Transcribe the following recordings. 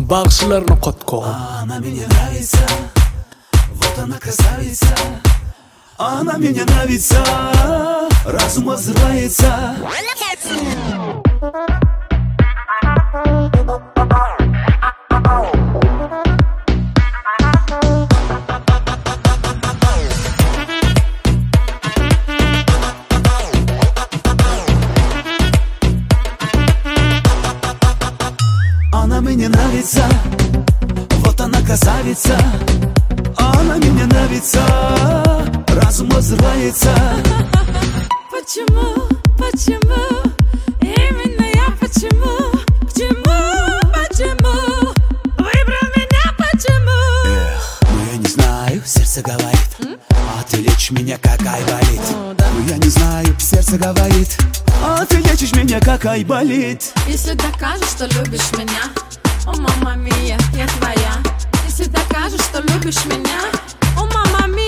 bag'ishlarini qotqon. Она мне нравится, вот она красавица. Она мне нравится, разум взрывается. Она мне нравится, вот она красавица. Она мне нравится, разум взрывается. Почему, почему, именно я почему, к чему, почему, выбрал меня почему? Ну я не знаю, сердце говорит, а ты лечишь меня как айболит. Ну я не знаю, сердце говорит, а ты лечишь меня как айболит. Если докажешь, что любишь меня, о, мама мия, я твоя. Если докажешь, что любишь меня, о, мама мия,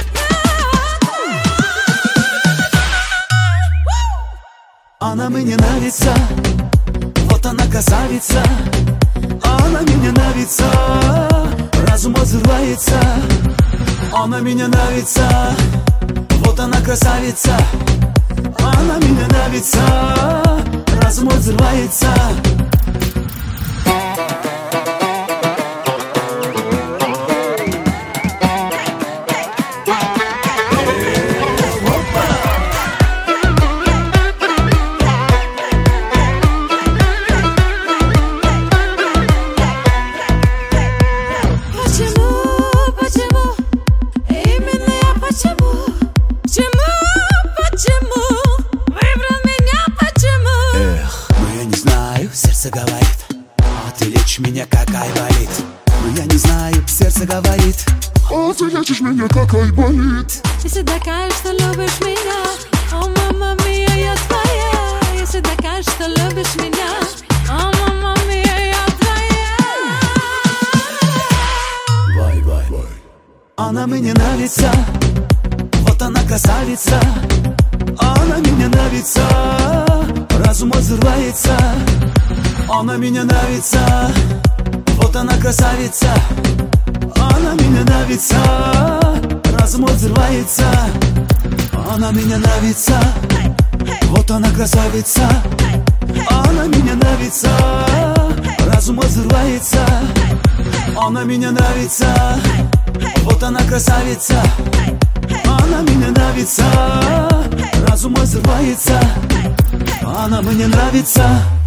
Она мне нравится, вот она красавица. Она мне нравится, разум взрывается. Она мне нравится, вот она красавица. Она мне нравится, разум взрывается. Сердце говорит, а ты лечишь меня как айболит. Но я не знаю, сердце говорит, а ты лечишь меня как айболит. Если докажешь, что любишь меня, о, мама мия, я твоя. Если докажешь, что любишь меня, о, мама мия, я твоя. Бай, бай, бай. Она мне нравится, вот она красавица. Она мне нравится, разум взрывается. Она мне нравится, вот она красавица. Она мне нравится, разум взрывается. Она мне нравится, вот она красавица. Она мне нравится, разум взрывается. Она мне нравится, вот она красавица. Она мне нравится, разум взрывается. Она мне нравится.